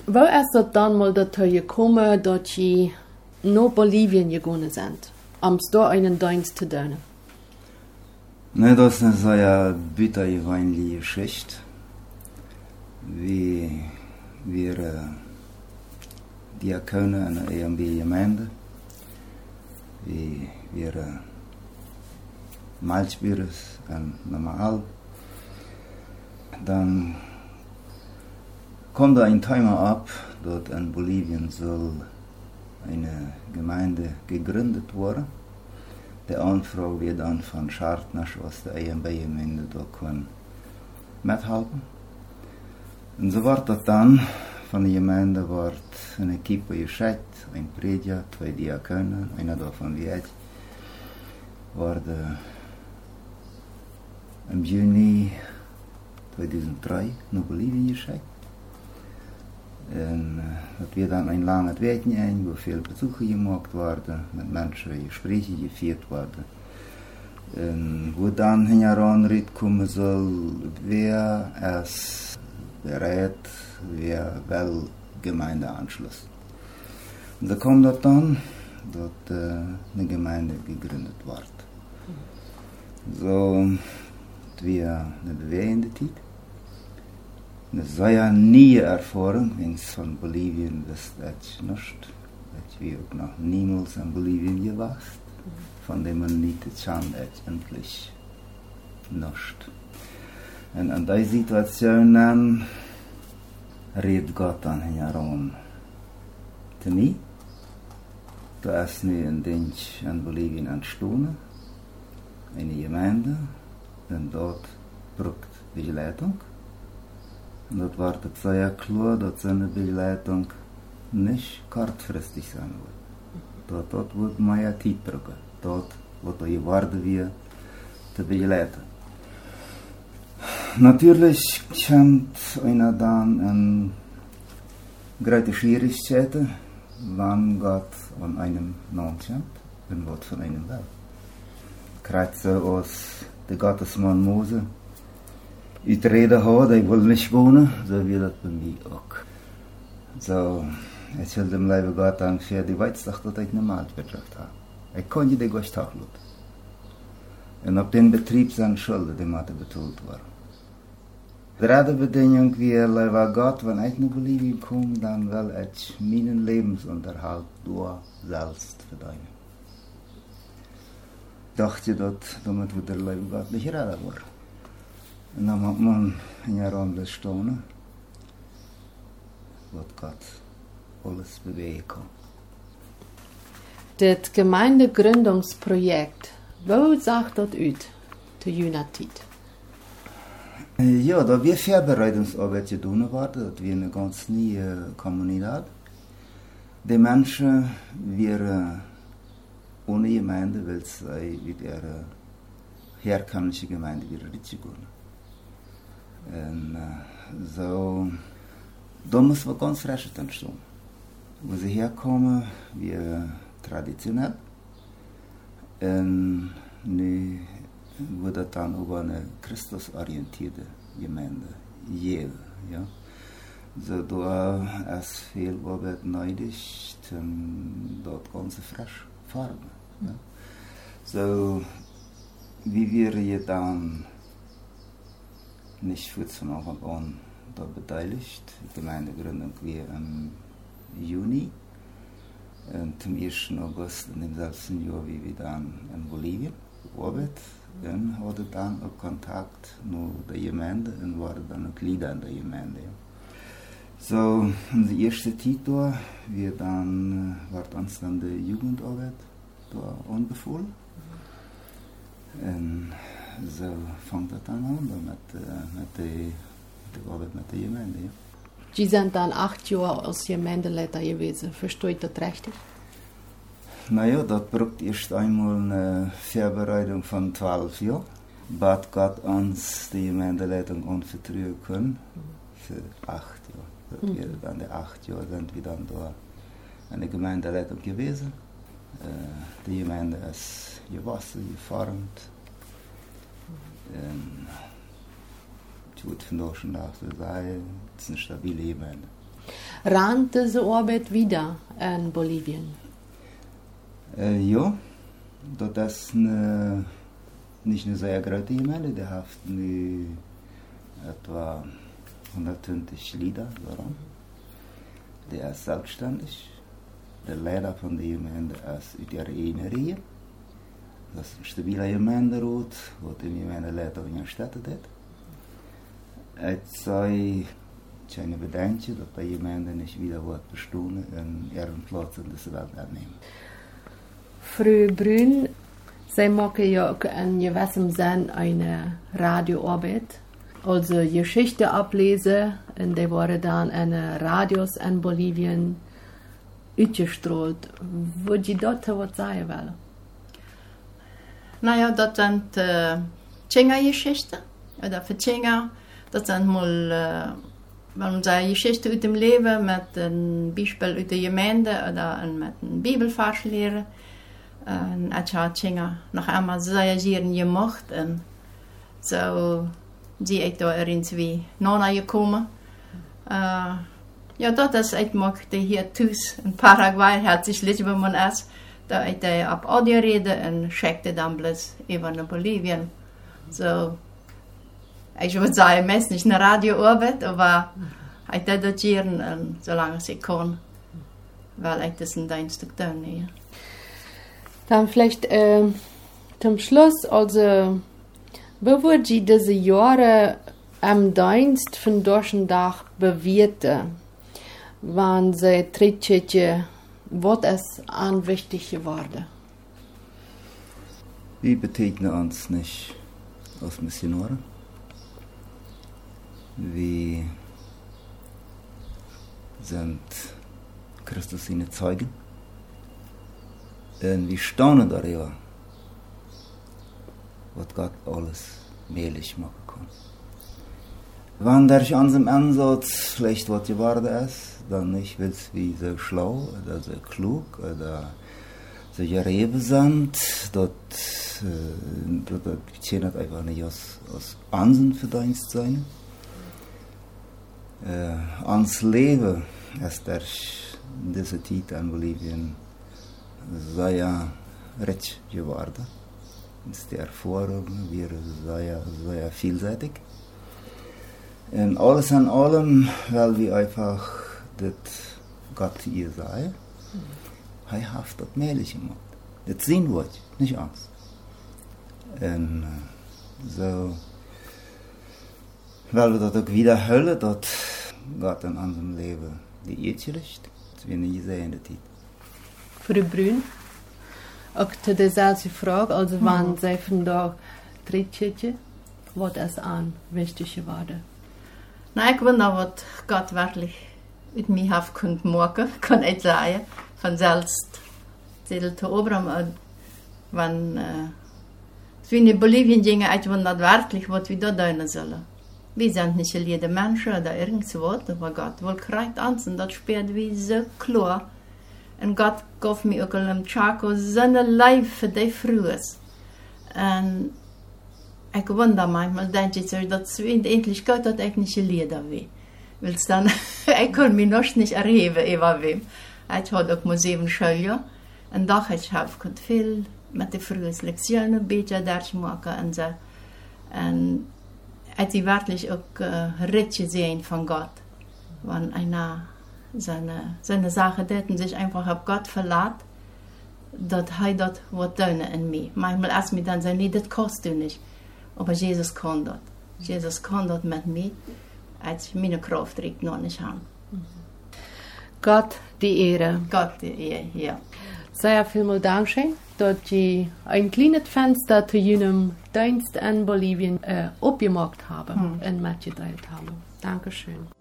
Wo ist das dann mal dazu gekommen, dass Sie nach Bolivien gegangen sind, um da einen Dienst zu tun? Ne, das ist eine sehr bittere Geschichte. Wie wir Diakone in der EMB-Gemeinde, wie wir Malzbüros und normal. Dann kommt da ein Timer ab, dort in Bolivien soll eine Gemeinde gegründet worden. Die Anfrage wird dann von Schartnasch aus der EMB-Gemeinde da können mithelfen. Und so wird das dann von der Gemeinde wird eine Equipe geschickt, ein Prediger, 2 Diakonen, einer davon wie ich, wurde im Juni 2003 nach Bolivien geschickt. Und das wird dann ein langes Weg, wo viele Besuche gemacht wurden, mit Menschen Gespräche geführt wurden. Und wo dann herankommen soll, wer es berät, wer will Gemeindeanschluss. Und da kommt das dann, dass eine Gemeinde gegründet wird. So, wir eine bewegende Zeit. Eine sehr neue Erfahrung, wenn es von Bolivien ist, ich nicht. Ich auch noch niemals in Bolivien gewesen, von dem man nicht schon endlich nicht. Und in dieser Situation dann redet Gott dann heran zu mir. Da ist ein Dienst in Bolivien entstanden, eine Gemeinde, und dort braucht Begleitung. Und dort war es sehr klar, dass seine Begleitung nicht kurzfristig sein wird. Dort wird mehr Zeit brauchen. Dort wird er geworden wie zu begleiten. Natürlich kommt einer dann in große Schwierigkeiten, wann Gott an einem Namen kommt und was von einem will. Kreise aus der Gottesmann Mose. Ich rede heute, ich will nicht wohnen, so wird das bei mir auch. So, ich will dem Leben Gott danken für die Weizsache, dass ich eine Marktwirtschaft habe. Ich konnte die Gott auch nicht. Und auf den Betrieb sind Schulden, die mir betont waren. Gerade Bedingung wie Leben Gott, wenn ich nach Bolivien komme, dann will ich meinen Lebensunterhalt durch selbst verdienen. Ich dachte, dass damit wird der Leben Gott nicht reden wird. Und dann hat man in der Runde stehen, was Gott alles bewegen kann. Das Gemeindegründungsprojekt, wo sagt das aus, zu jener Zeit? Ja, da wir Vorbereitungsarbeit getan worden, das wir eine ganz neue Kommunität. Die Menschen, wir ohne Gemeinde, weil sie mit ihrer herkömmlichen Gemeinde wieder richtig gehen. Und so, da muss was ganz Frisches entstehen. Wo sie herkommen, wir traditionell. Und nu wird das dann über eine christusorientierte Gemeinde geben. Ja? So, da ist viel Arbeit nötig, dort ganz frisch Farbe. Ja? So, wie wir hier dann nicht von Anfang an da beteiligt. Die Gemeindegründung war im Juni. Und am 1. August in dem selben Jahr wie wir dann in Bolivien gearbeitet. Dann hatte dann auch Kontakt mit der Gemeinde und war dann auch Glieder in der Gemeinde. So, unsere erste Titel, wir dann, wird uns dann die Jugendarbeit da anbefohlen. Und so fängt das dann an mit der Arbeit mit der Gemeinde. Ja. Sie sind dann 8 Jahre als Gemeindeleiter gewesen, versteht das richtig? Naja, das braucht erst einmal eine Vorbereitung von 12 Jahren. Bat Gott uns die Gemeindeleitung anvertrauen können für 8 Jahre. Das wäre dann die 8 Jahre, sind wir dann da eine Gemeindeleitung gewesen. Die Gemeinde ist gewachsen, geformt. Ich würde von da schon nach so sagen, es ist eine stabile Gemeinde. Rand diese Arbeit wieder in Bolivien? Ja, das ist nicht eine sehr große Gemeinde, die hat etwa 120 Lieder daran. Der ist selbstständig. Der Leiter von der Gemeinde ist aus ihrer eigenen Reihe. Das ist ein stabiler Gemeinderat, wo die Gemeindeleiter in der Stadt hat. Es sei keine Bedenken, dass die Gemeinde nicht wieder bestehen und ihren Platz in dieser Welt annehmen. Frau Brün, Sie machen ja auch in gewissem Sinn eine Radioarbeit. Also Geschichte ablesen, und die waren dann in Radios in Bolivien uitgestrahlt. Würde Sie dort was sagen wollen? Naja, das sind Tschenga-Geschichten. Oder für Tschenga, das sind mal Geschichten aus dem Leben mit einem Beispiel aus der Gemeinde oder mit einem Bibelvers leren. Und ich habe Tschenga noch einmal sehr gerne gemacht. Und so die ich da erins wie Nona gekommen. Ja, dat is ik maakte hier thuis in Paraguay, herzlich Lisbon man is. Da ik op audio reden en checkte dan bloß even naar Bolivien. So, ich würde sagen, meist nicht eine Radioarbeit, aber ich das gern, solange ich kann, weil ich das ein Stück tun. Ja. Dann vielleicht zum Schluss, also, wie wurde Sie diese Jahre am Dienst von deutschen Tag bewerten, wann Sie trittchen, was es an wichtig geworden? Wir betegnen uns nicht als Missionare. Wir sind Christus seine Zeugen. Und wir staunen darüber, was Gott alles möglich machen kann. Wenn durch unseren Ansatz vielleicht was geworden ist, dann nicht will es wie so schlau oder so klug oder so gerebe sind, dort geschehen einfach nicht aus Ansehen für Dienst sein. Ans Leben ist durch diese Zeit in Bolivien sehr reich geworden. Die Erfahrungen wären sehr vielseitig. Und alles in allem, weil wir einfach das Gott hier sei, er hat das möglich gemacht. Das sehen wir nicht anders. Und so, weil wir das auch wiederholen, dass Gott in unserem Leben die Erde richt, das wir nicht sehen in der Zeit. Frau Brün, auch zu derselben Frage, also wann Sie von da trittchen, was es an wichtig geworden? Na, ich wundere, was Gott wirklich mit mir hat machen, kann ich sagen. Von selbst zu Obram, wenn wir in Bolivien gingen, ich wundere wirklich, was wir da tun sollen. Wir sind nicht jede Menschen oder irgendwas, aber Gott will kriegt uns und das spielt wie so klar. Und Gott gab mir auch im Chaco seine Leib für die Frühes. Und ich wundere manchmal, denke ich, dass endlich Gott hat eigentlich Lieder wie. Weil dann, ich kann mich noch nicht erheben, über wem. Ich hatte auch 7 Schuljahr. Und doch, ich habe viel mit den frühen Lektionen ein bisschen durchmachen und so. Und ich wirklich auch richtig sehen von Gott. Wenn einer seine Sache tut und sich einfach auf Gott verlässt, dass er dort was tun in mir. Manchmal erst mir dann sagen, nee, das kannst du nicht. Aber Jesus kann das. Jesus kann das mit mir, als meine Kraft regt noch nicht an. Gott die Ehre. Gott die Ehre, ja. Sehr vielen Dank, dass Sie ein kleines Fenster zu Ihrem Dienst in Bolivien aufgemacht haben und mitgeteilt haben. Dankeschön.